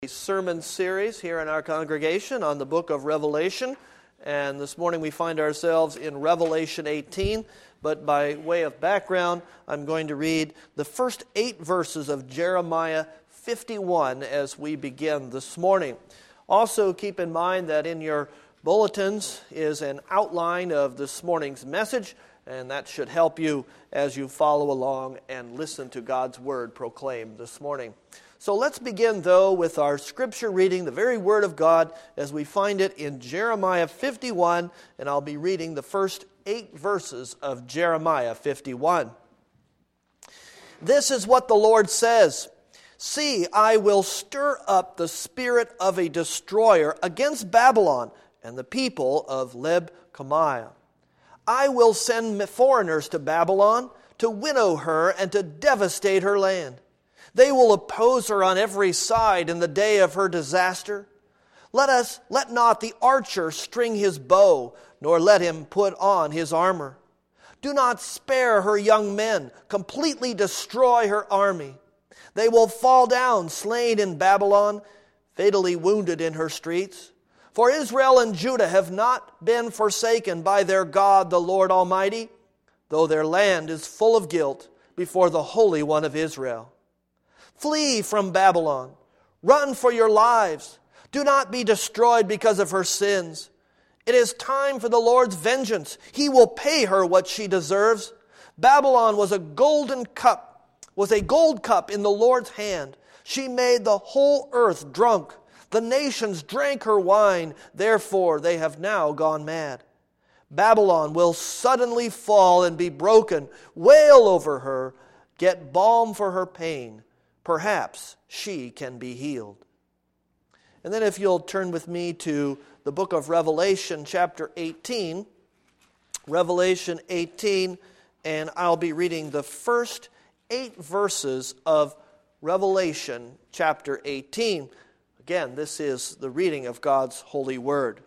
A sermon series here in our congregation on the book of Revelation, and this morning we find ourselves in Revelation 18, but by way of background, I'm going to read the first 8 verses of Jeremiah 51 as we begin this morning. Also keep in mind that in your bulletins is an outline of this morning's message, and that should help you as you follow along and listen to God's word proclaimed this morning. So let's begin, though, with our scripture reading, the very word of God, as we find it in Jeremiah 51, and I'll be reading the first 8 verses of Jeremiah 51. This is what the Lord says: "See, I will stir up the spirit of a destroyer against Babylon and the people of Leb-Kamai. I will send foreigners to Babylon to winnow her and to devastate her land. They will oppose her on every side in the day of her disaster. Let not the archer string his bow, nor let him put on his armor. Do not spare her young men, completely destroy her army. They will fall down slain in Babylon, fatally wounded in her streets. For Israel and Judah have not been forsaken by their God, the Lord Almighty, though their land is full of guilt before the Holy One of Israel. Flee from Babylon. Run for your lives. Do not be destroyed because of her sins. It is time for the Lord's vengeance. He will pay her what she deserves. Babylon was a gold cup in the Lord's hand. She made the whole earth drunk. The nations drank her wine. Therefore, they have now gone mad. Babylon will suddenly fall and be broken. Wail over her. Get balm for her pain. Perhaps she can be healed." And then if you'll turn with me to the book of Revelation, chapter 18. Revelation 18, and I'll be reading the first 8 verses of Revelation, chapter 18. Again, this is the reading of God's holy word.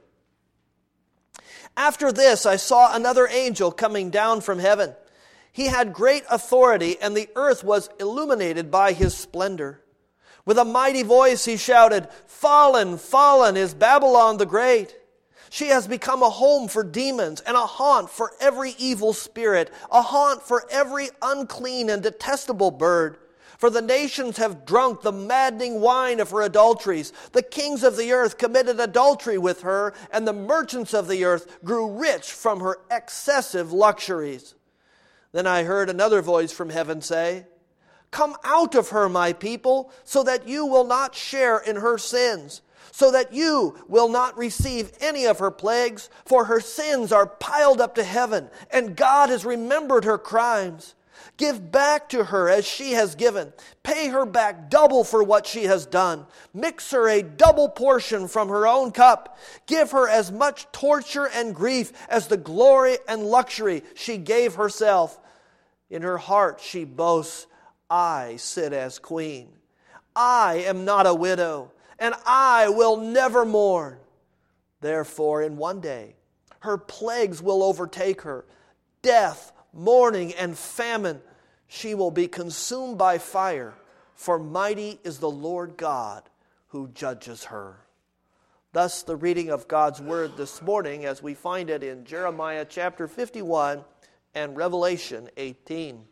"After this I saw another angel coming down from heaven. He had great authority, and the earth was illuminated by his splendor. With a mighty voice he shouted, 'Fallen, fallen is Babylon the Great. She has become a home for demons and a haunt for every evil spirit, a haunt for every unclean and detestable bird. For the nations have drunk the maddening wine of her adulteries. The kings of the earth committed adultery with her, and the merchants of the earth grew rich from her excessive luxuries.' Then I heard another voice from heaven say, 'Come out of her, my people, so that you will not share in her sins, so that you will not receive any of her plagues, for her sins are piled up to heaven, and God has remembered her crimes. Give back to her as she has given. Pay her back double for what she has done. Mix her a double portion from her own cup. Give her as much torture and grief as the glory and luxury she gave herself. In her heart she boasts, 'I sit as queen. I am not a widow, and I will never mourn.' Therefore, in one day, her plagues will overtake her, death, mourning, and famine. She will be consumed by fire, for mighty is the Lord God who judges her." Thus the reading of God's word this morning as we find it in Jeremiah chapter 51 and Revelation 18.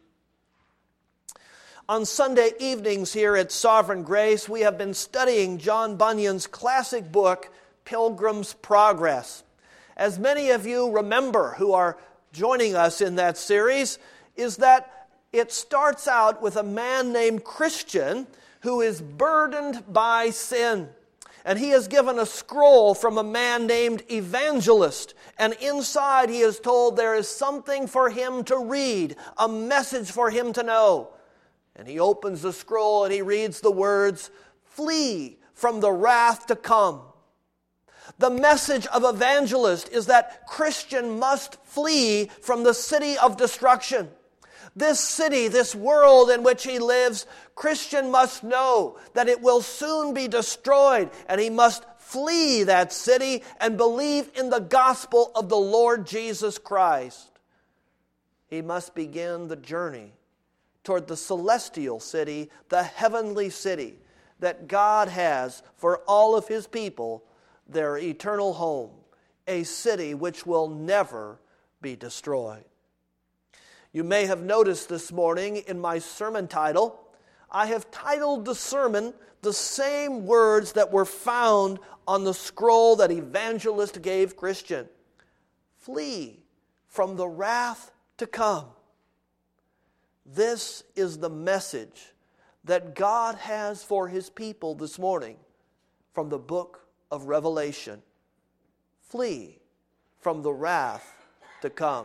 On Sunday evenings here at Sovereign Grace, we have been studying John Bunyan's classic book, Pilgrim's Progress. As many of you remember who are joining us in that series, is that it starts out with a man named Christian who is burdened by sin. And he is given a scroll from a man named Evangelist. And inside he is told there is something for him to read, a message for him to know. And he opens the scroll and he reads the words, "Flee from the wrath to come." The message of Evangelist is that Christian must flee from the city of destruction. This city, this world in which he lives, Christian must know that it will soon be destroyed, and he must flee that city and believe in the gospel of the Lord Jesus Christ. He must begin the journey toward the celestial city, the heavenly city, that God has for all of His people their eternal home, a city which will never be destroyed. You may have noticed this morning in my sermon title, I have titled the sermon the same words that were found on the scroll that evangelist gave Christian. Flee from the wrath to come. This is the message that God has for His people this morning from the book of Revelation. Flee from the wrath to come.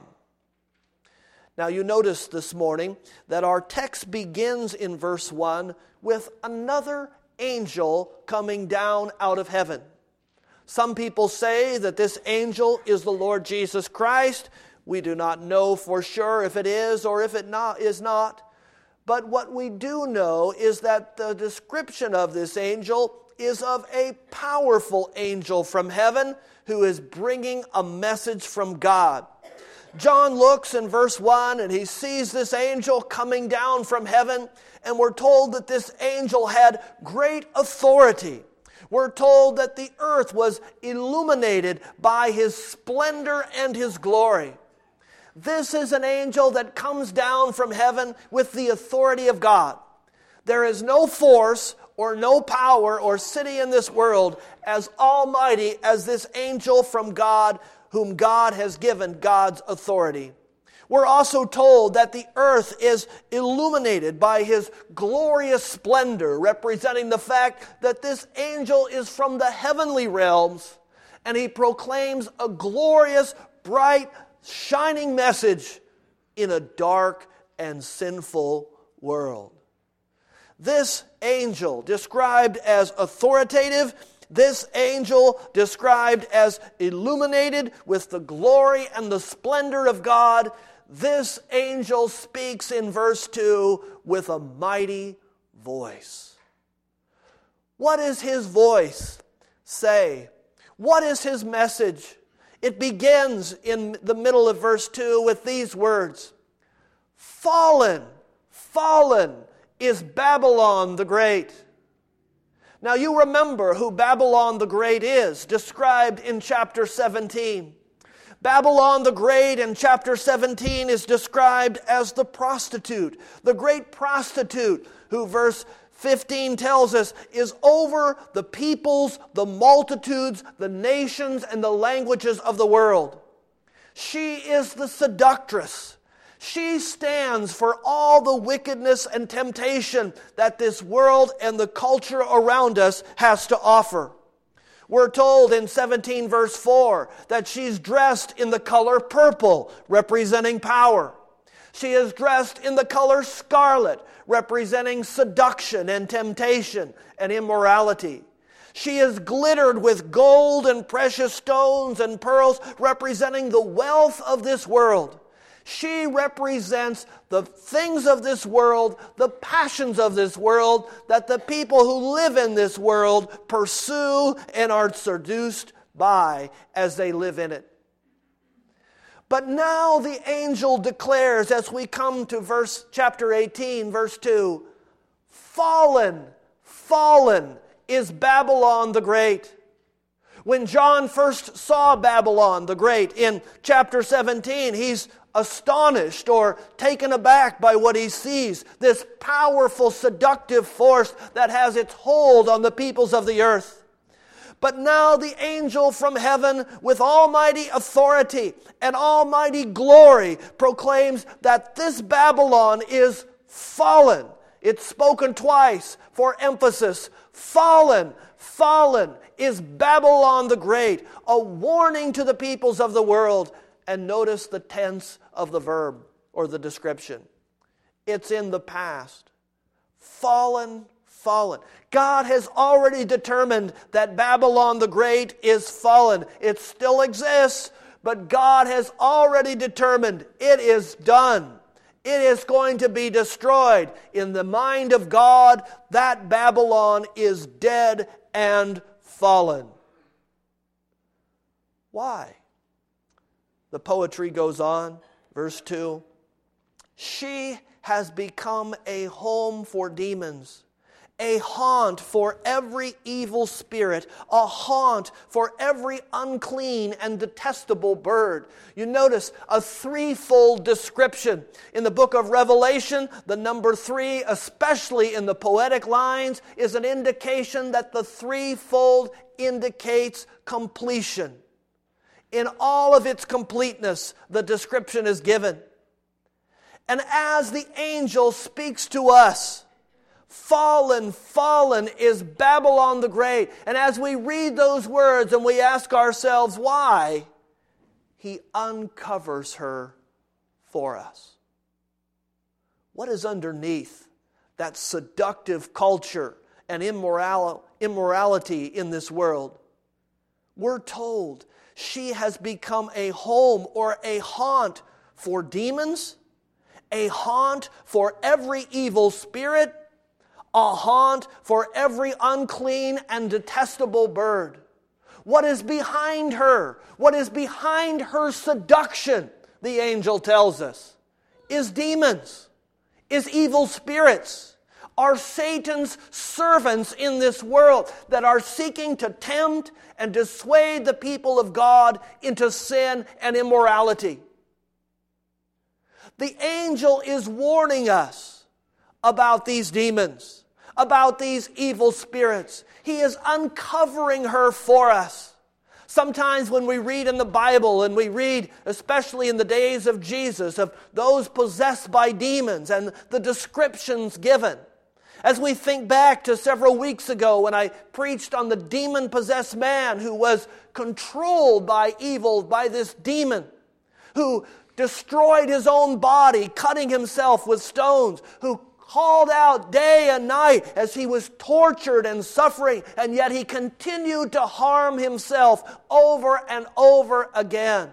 Now you notice this morning that our text begins in verse 1 with another angel coming down out of heaven. Some people say that this angel is the Lord Jesus Christ. We do not know for sure if it is or if it is not. But what we do know is that the description of this angel is of a powerful angel from heaven who is bringing a message from God. John looks in verse 1 and he sees this angel coming down from heaven, and we're told that this angel had great authority. We're told that the earth was illuminated by his splendor and his glory. This is an angel that comes down from heaven with the authority of God. There is no force or no power or city in this world as almighty as this angel from God, whom God has given God's authority. We're also told that the earth is illuminated by his glorious splendor, representing the fact that this angel is from the heavenly realms, and he proclaims a glorious, bright, shining message in a dark and sinful world. This angel, described as authoritative, this angel described as illuminated with the glory and the splendor of God, this angel speaks in verse 2 with a mighty voice. What does his voice say? What is his message? It begins in the middle of verse 2 with these words: "Fallen, fallen is Babylon the Great." Now you remember who Babylon the Great is, described in chapter 17. Babylon the Great in chapter 17 is described as the prostitute, the great prostitute who, verse 15 tells us, is over the peoples, the multitudes, the nations, and the languages of the world. She is the seductress. She stands for all the wickedness and temptation that this world and the culture around us has to offer. We're told in 17 verse 4 that she's dressed in the color purple, representing power. She is dressed in the color scarlet, representing seduction and temptation and immorality. She is glittered with gold and precious stones and pearls, representing the wealth of this world. She represents the things of this world, the passions of this world, that the people who live in this world pursue and are seduced by as they live in it. But now the angel declares, as we come to chapter 18, verse 2, "Fallen, fallen is Babylon the Great." When John first saw Babylon the Great in chapter 17, he's astonished or taken aback by what he sees, this powerful, seductive force that has its hold on the peoples of the earth. But now the angel from heaven, with almighty authority and almighty glory, proclaims that this Babylon is fallen. It's spoken twice for emphasis. Fallen, fallen is Babylon the Great, a warning to the peoples of the world. And notice the tense of the verb or the description. It's in the past. Fallen, fallen. God has already determined that Babylon the Great is fallen. It still exists, but God has already determined it is done. It is going to be destroyed. In the mind of God, that Babylon is dead and fallen. Why? The poetry goes on, verse 2. "She has become a home for demons, a haunt for every evil spirit, a haunt for every unclean and detestable bird. You notice a threefold description. In the book of Revelation, the number 3, especially in the poetic lines, is an indication that the threefold indicates completion. In all of its completeness, the description is given. And as the angel speaks to us, fallen, fallen is Babylon the Great. And as we read those words and we ask ourselves why, he uncovers her for us. What is underneath that seductive culture and immorality in this world? We're told she has become a home or a haunt for demons, a haunt for every evil spirit, a haunt for every unclean and detestable bird. What is behind her? What is behind her seduction, the angel tells us, is demons, is evil spirits, are Satan's servants in this world that are seeking to tempt and dissuade the people of God into sin and immorality. The angel is warning us about these demons, about these evil spirits. He is uncovering her for us. Sometimes when we read in the Bible, and we read, especially in the days of Jesus, of those possessed by demons and the descriptions given, as we think back to several weeks ago when I preached on the demon-possessed man who was controlled by evil, by this demon, who destroyed his own body, cutting himself with stones, who called out day and night as he was tortured and suffering, and yet he continued to harm himself over and over again.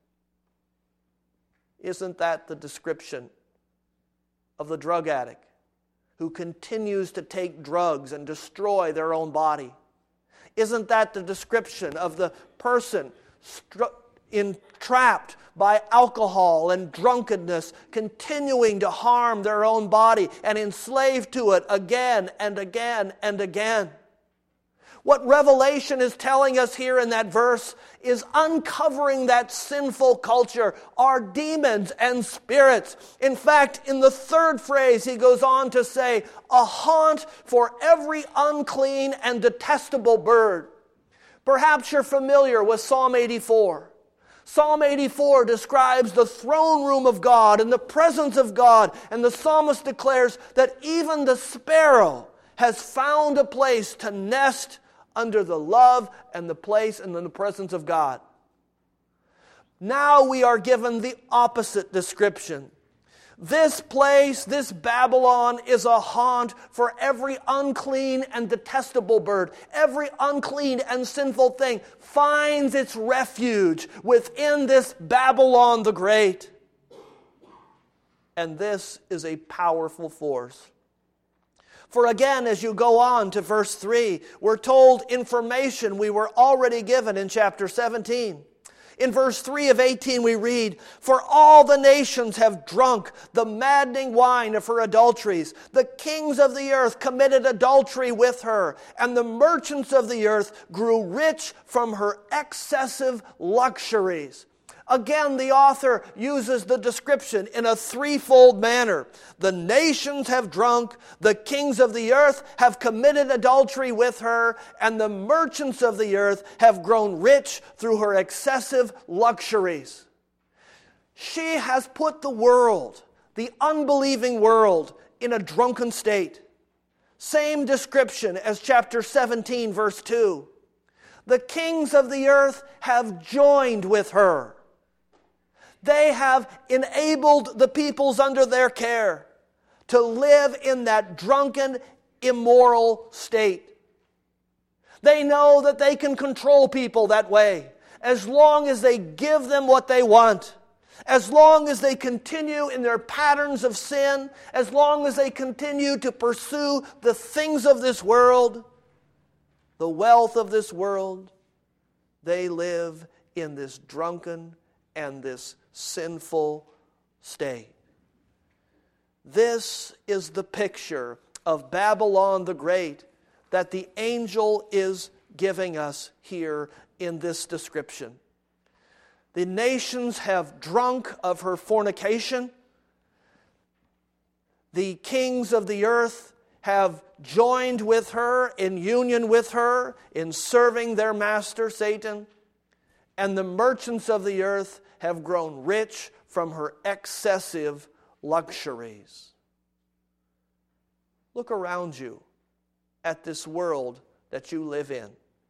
Isn't that the description of the drug addict who continues to take drugs and destroy their own body? Isn't that the description of the person entrapped by alcohol and drunkenness, continuing to harm their own body and enslaved to it again and again and again? What Revelation is telling us here in that verse is uncovering that sinful culture, our demons and spirits. In fact, in the third phrase, he goes on to say, a haunt for every unclean and detestable bird. Perhaps you're familiar with Psalm 84. Psalm 84 describes the throne room of God and the presence of God, and the psalmist declares that even the sparrow has found a place to nest under the love and the place and in the presence of God. Now we are given the opposite description. This place, this Babylon, is a haunt for every unclean and detestable bird. Every unclean and sinful thing finds its refuge within this Babylon the Great. And this is a powerful force. For again, as you go on to verse 3, we're told information we were already given in chapter 17. In verse 3 of 18 we read, "For all the nations have drunk the maddening wine of her adulteries. The kings of the earth committed adultery with her, and the merchants of the earth grew rich from her excessive luxuries." Again, the author uses the description in a threefold manner. The nations have drunk, the kings of the earth have committed adultery with her, and the merchants of the earth have grown rich through her excessive luxuries. She has put the world, the unbelieving world, in a drunken state. Same description as chapter 17, verse 2. The kings of the earth have joined with her. They have enabled the peoples under their care to live in that drunken, immoral state. They know that they can control people that way as long as they give them what they want, as long as they continue in their patterns of sin, as long as they continue to pursue the things of this world, the wealth of this world. They live in this drunken and this sinful state. This is the picture of Babylon the Great that the angel is giving us here in this description. The nations have drunk of her fornication. The kings of the earth have joined with her, in union with her, in serving their master, Satan. And the merchants of the earth have grown rich from her excessive luxuries. Look around you at this world that you live in.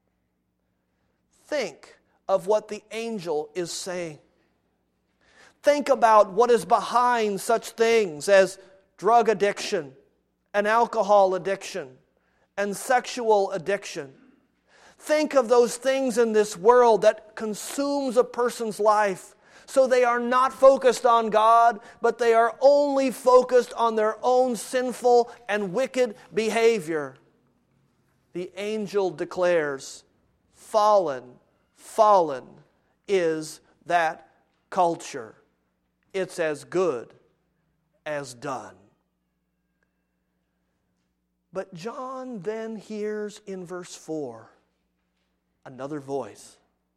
Think of what the angel is saying. Think about what is behind such things as drug addiction and alcohol addiction and sexual addiction. Think of those things in this world that consumes a person's life, so they are not focused on God, but they are only focused on their own sinful and wicked behavior. The angel declares, fallen is that culture. It's as good as done. But John then hears in verse 4 another voice.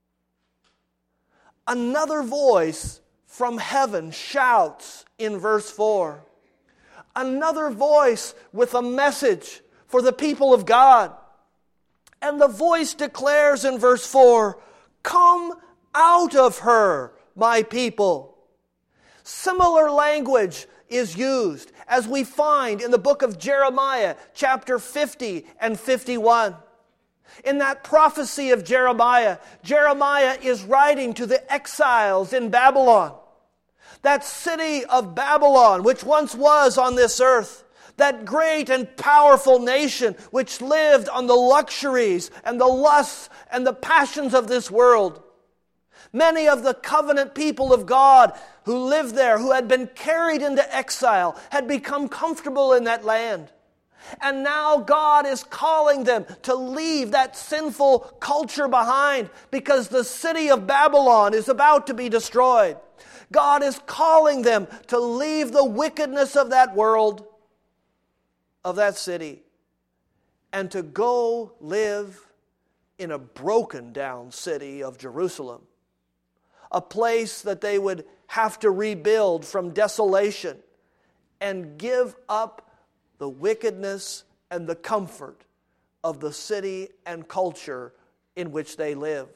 Another voice from heaven shouts in verse 4. Another voice with a message for the people of God. And the voice declares in verse 4, "Come out of her, my people." Similar language is used as we find in the book of Jeremiah, chapter 50 and 51. In that prophecy of Jeremiah, Jeremiah is writing to the exiles in Babylon. That city of Babylon, which once was on this earth, that great and powerful nation which lived on the luxuries and the lusts and the passions of this world. Many of the covenant people of God who lived there, who had been carried into exile, had become comfortable in that land. And now God is calling them to leave that sinful culture behind because the city of Babylon is about to be destroyed. God is calling them to leave the wickedness of that world, of that city, and to go live in a broken down city of Jerusalem. A place that they would have to rebuild from desolation and give up the wickedness and the comfort of the city and culture in which they live.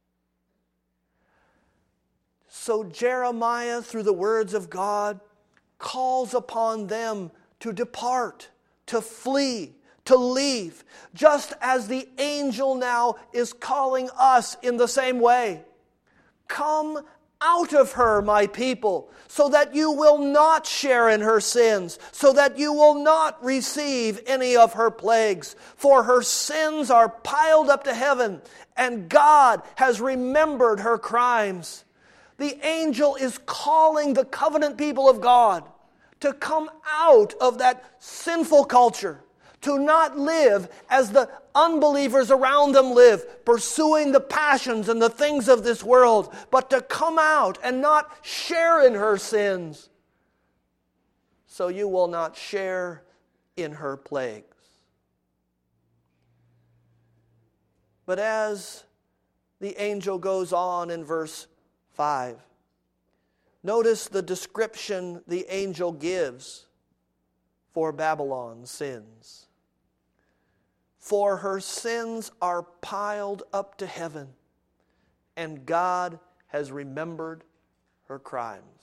So Jeremiah, through the words of God, calls upon them to depart, to flee, to leave, just as the angel now is calling us in the same way. Come out of her, my people, so that you will not share in her sins, so that you will not receive any of her plagues. For her sins are piled up to heaven, and God has remembered her crimes. The angel is calling the covenant people of God to come out of that sinful culture, to not live as the unbelievers around them live, pursuing the passions and the things of this world, but to come out and not share in her sins, so you will not share in her plagues. But as the angel goes on in verse 5, notice the description the angel gives for Babylon's sins. For her sins are piled up to heaven, and God has remembered her crimes.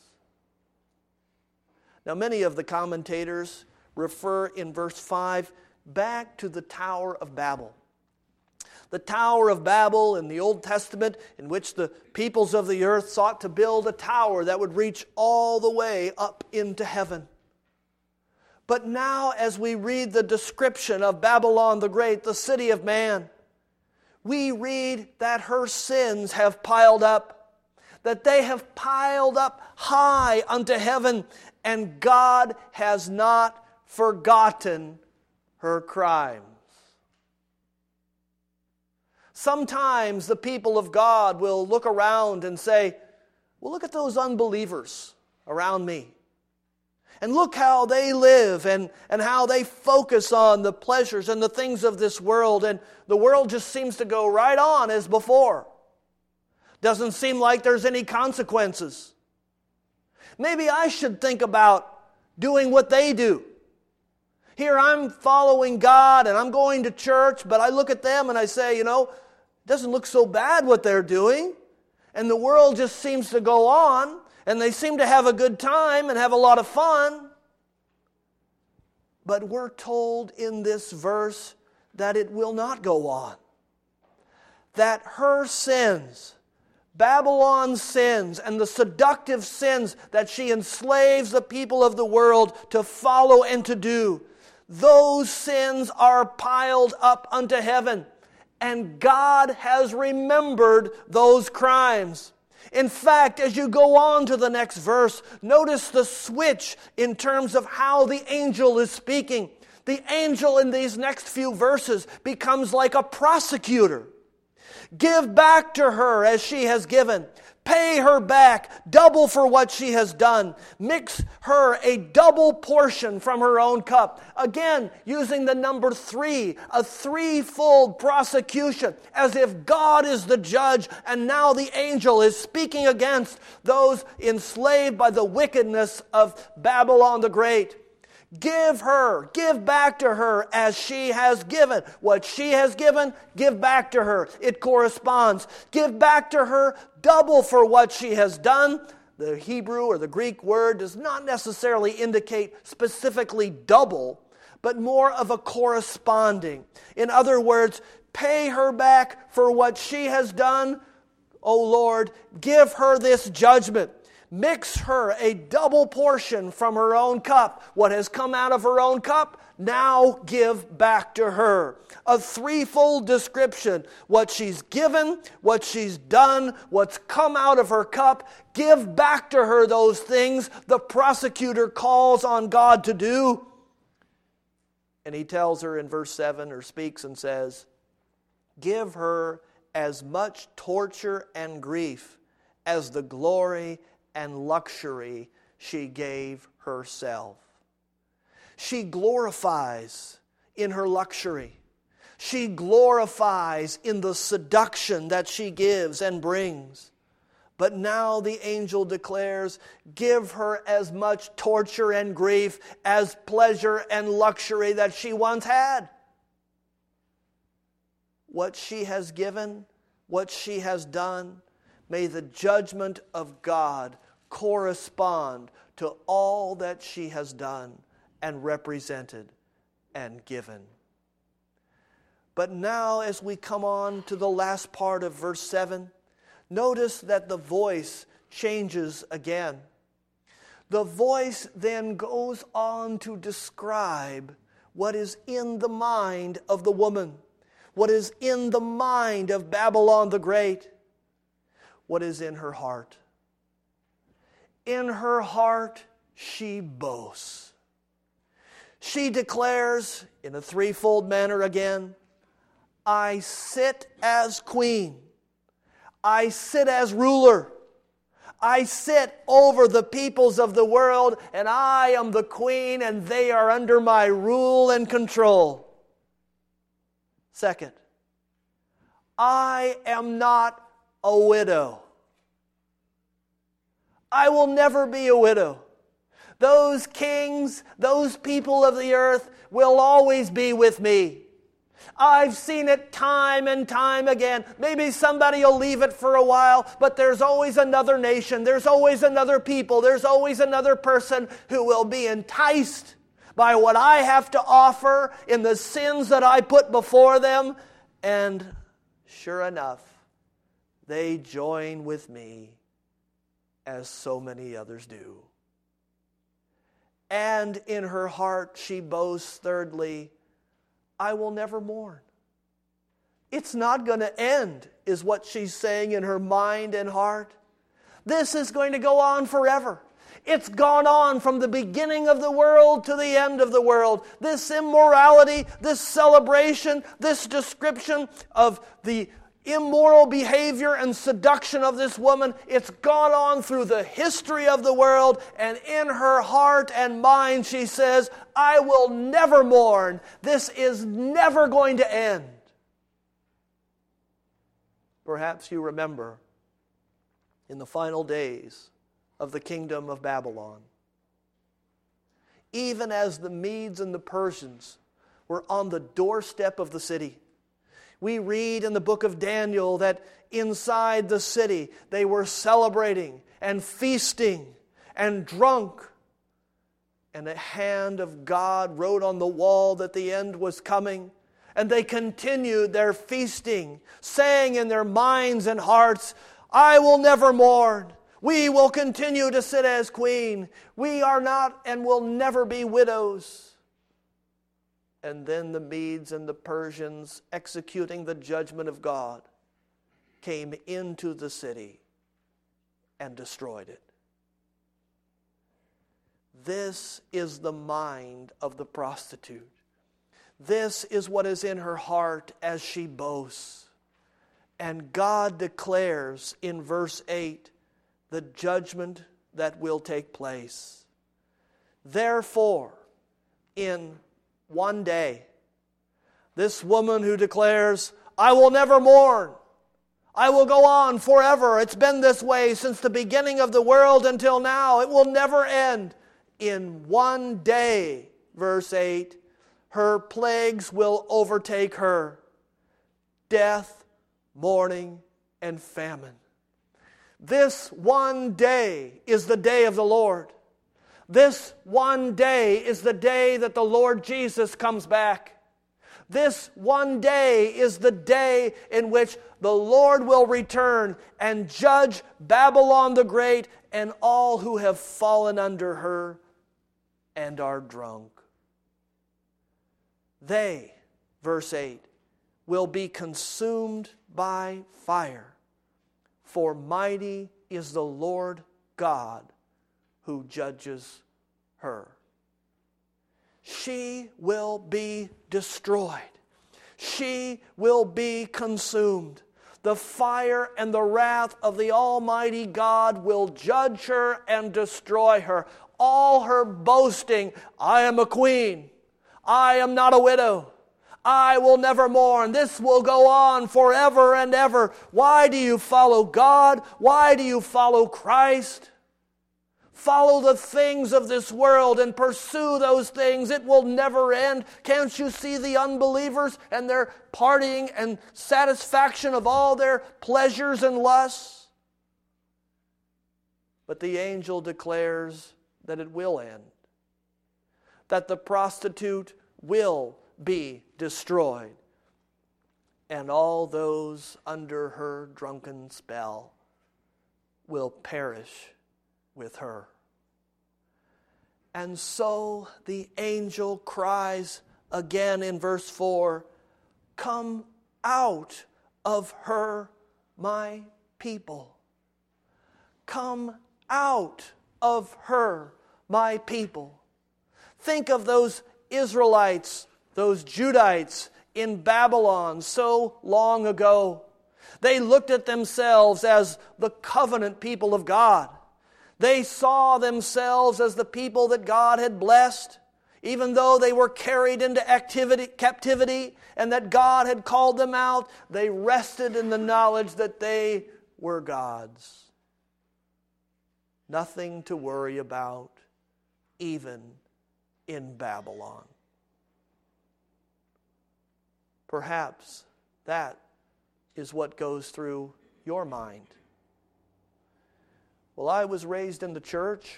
Now, many of the commentators refer in verse 5 back to the Tower of Babel. The Tower of Babel in the Old Testament, in which the peoples of the earth sought to build a tower that would reach all the way up into heaven. But now, as we read the description of Babylon the Great, the city of man, we read that her sins have piled up, that they have piled up high unto heaven, and God has not forgotten her crimes. Sometimes the people of God will look around and say, well, look at those unbelievers around me. And look how they live and how they focus on the pleasures and the things of this world. And the world just seems to go right on as before. Doesn't seem like there's any consequences. Maybe I should think about doing what they do. Here I'm following God and I'm going to church, but I look at them and I say, it doesn't look so bad what they're doing. And the world just seems to go on. And they seem to have a good time and have a lot of fun. But we're told in this verse that it will not go on. That her sins, Babylon's sins, and the seductive sins that she enslaves the people of the world to follow and to do, those sins are piled up unto heaven. And God has remembered those crimes. In fact, as you go on to the next verse, notice the switch in terms of how the angel is speaking. The angel in these next few verses becomes like a prosecutor. Give back to her as she has given. Pay her back double for what she has done. Mix her a double portion from her own cup. Again, using the number 3, a threefold prosecution, as if God is the judge, and now the angel is speaking against those enslaved by the wickedness of Babylon the Great. Give back to her as she has given. What she has given, give back to her. It corresponds. Give back to her double for what she has done. The Hebrew or the Greek word does not necessarily indicate specifically double, but more of a corresponding. In other words, pay her back for what she has done. O Lord, give her this judgment. Mix her a double portion from her own cup. What has come out of her own cup, now give back to her. A threefold description. What she's given, what she's done, what's come out of her cup. Give back to her those things the prosecutor calls on God to do. And he tells her in verse 7, or speaks and says, give her as much torture and grief as the glory and luxury she gave herself. She glorifies in her luxury. She glorifies in the seduction that she gives and brings. But now the angel declares, give her as much torture and grief as pleasure and luxury that she once had. What she has given, what she has done, may the judgment of God correspond to all that she has done and represented and given. But now as we come on to the last part of verse 7, notice that the voice changes again. The voice then goes on to describe what is in the mind of the woman, what is in the mind of Babylon the Great, what is in her heart. In her heart, she boasts. She declares in a threefold manner again, I sit as queen. I sit as ruler. I sit over the peoples of the world, and I am the queen, and they are under my rule and control. Second, I am not a widow. I will never be a widow. Those kings, those people of the earth will always be with me. I've seen it time and time again. Maybe somebody will leave it for a while, but there's always another nation. There's always another people. There's always another person who will be enticed by what I have to offer in the sins that I put before them. And sure enough, they join with me as so many others do. And in her heart she boasts, thirdly, I will never mourn. It's not going to end, is what she's saying in her mind and heart. This is going to go on forever. It's gone on from the beginning of the world to the end of the world. This immorality, this celebration, this description of the immoral behavior and seduction of this woman, it's gone on through the history of the world, and in her heart and mind she says, I will never mourn. This is never going to end. Perhaps you remember in the final days of the kingdom of Babylon, even as the Medes and the Persians were on the doorstep of the city, we read in the book of Daniel that inside the city they were celebrating and feasting and drunk. And the hand of God wrote on the wall that the end was coming. And they continued their feasting, saying in their minds and hearts, I will never mourn. We will continue to sit as queen. We are not and will never be widows. And then the Medes and the Persians, executing the judgment of God, came into the city and destroyed it. This is the mind of the prostitute. This is what is in her heart as she boasts. And God declares in verse 8 the judgment that will take place. Therefore, in one day, this woman who declares, I will never mourn. I will go on forever. It's been this way since the beginning of the world until now. It will never end. In one day, verse 8, her plagues will overtake her. Death, mourning, and famine. This one day is the day of the Lord. This one day is the day that the Lord Jesus comes back. This one day is the day in which the Lord will return and judge Babylon the Great and all who have fallen under her and are drunk. They, verse 8, will be consumed by fire, for mighty is the Lord God who judges her. She will be destroyed. She will be consumed. The fire and the wrath of the Almighty God will judge her and destroy her. All her boasting, I am a queen, I am not a widow, I will never mourn, this will go on forever and ever. Why do you follow God? Why do you follow Christ? Follow the things of this world and pursue those things. It will never end. Can't you see the unbelievers and their partying and satisfaction of all their pleasures and lusts? But the angel declares that it will end, that the prostitute will be destroyed, and all those under her drunken spell will perish with her. And so the angel cries again in verse 4, come out of her, my people. Come out of her, my people. Think of those Israelites, those Judites in Babylon so long ago. They looked at themselves as the covenant people of God. They saw themselves as the people that God had blessed, even though they were carried into captivity and that God had called them out. They rested in the knowledge that they were God's. Nothing to worry about, even in Babylon. Perhaps that is what goes through your mind. Well, I was raised in the church.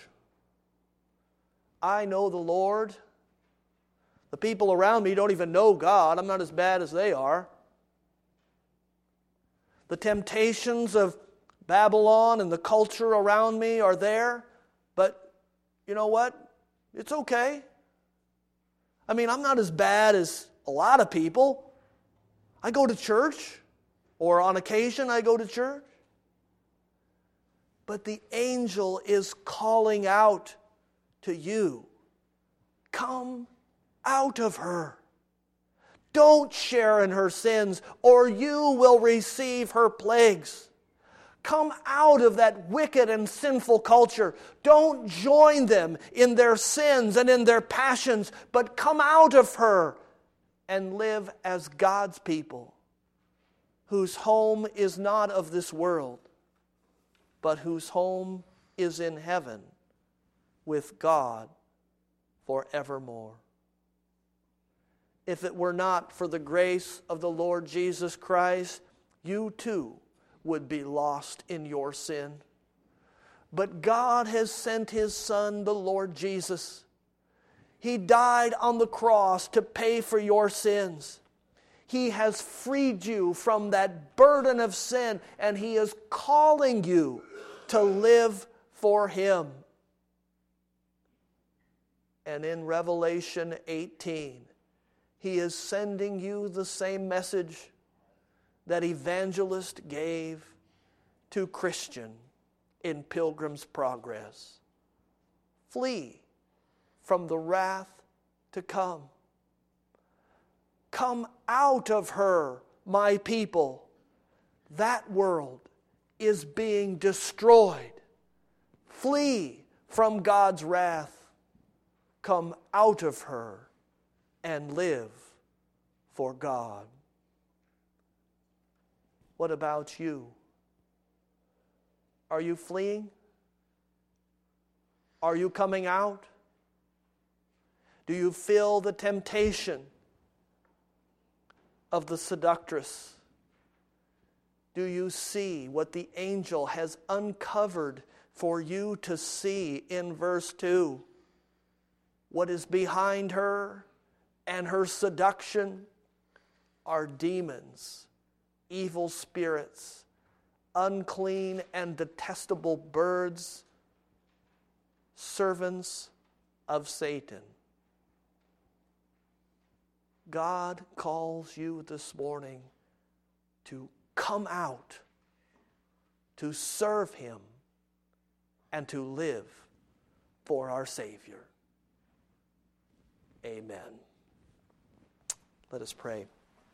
I know the Lord. The people around me don't even know God. I'm not as bad as they are. The temptations of Babylon and the culture around me are there. But you know what? It's okay. I mean, I'm not as bad as a lot of people. I go to church, or on occasion I go to church. But the angel is calling out to you, come out of her. Don't share in her sins, or you will receive her plagues. Come out of that wicked and sinful culture. Don't join them in their sins and in their passions, but come out of her and live as God's people, whose home is not of this world, but whose home is in heaven with God forevermore. If it were not for the grace of the Lord Jesus Christ, you too would be lost in your sin. But God has sent His Son, the Lord Jesus. He died on the cross to pay for your sins. He has freed you from that burden of sin, and He is calling you to live for Him. And in Revelation 18, He is sending you the same message that evangelist gave to Christian in Pilgrim's Progress. Flee from the wrath to come. Come out of her, my people. That world is being destroyed. Flee from God's wrath. Come out of her and live for God. What about you? Are you fleeing? Are you coming out? Do you feel the temptation of the seductress? Do you see what the angel has uncovered for you to see in verse 2? What is behind her and her seduction are demons, evil spirits, unclean and detestable birds, servants of Satan. God calls you this morning to come out, to serve Him, and to live for our Savior. Amen. Let us pray.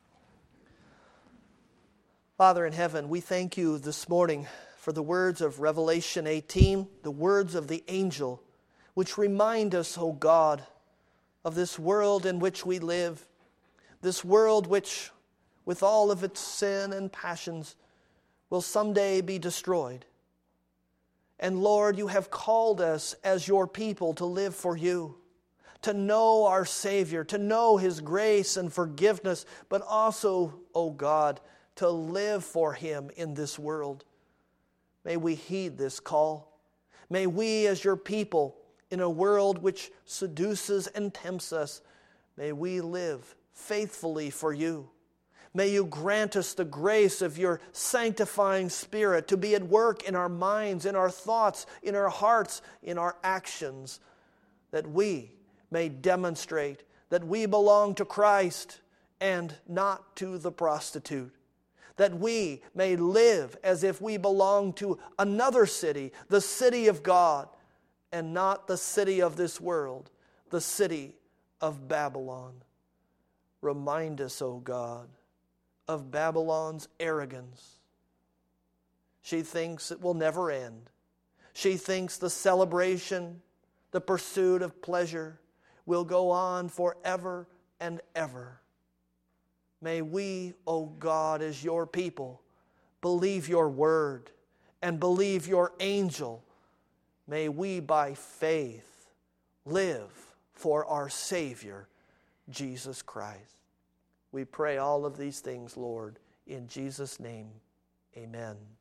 Father in heaven, we thank You this morning for the words of Revelation 18, the words of the angel, which remind us, O God, of this world in which we live, this world which, with all of its sin and passions, will someday be destroyed. And Lord, You have called us as Your people to live for You, to know our Savior, to know His grace and forgiveness, but also, O God, to live for Him in this world. May we heed this call. May we, as Your people, in a world which seduces and tempts us, may we live faithfully for You. May You grant us the grace of Your sanctifying Spirit to be at work in our minds, in our thoughts, in our hearts, in our actions, that we may demonstrate that we belong to Christ and not to the prostitute. That we may live as if we belong to another city, the city of God, and not the city of this world, the city of Babylon. Remind us, O God, of Babylon's arrogance. She thinks it will never end. She thinks the celebration, the pursuit of pleasure will go on forever and ever. May we, O God, as Your people, believe Your word and believe Your angel. May we, by faith, live for our Savior, Jesus Christ. We pray all of these things, Lord, in Jesus' name. Amen.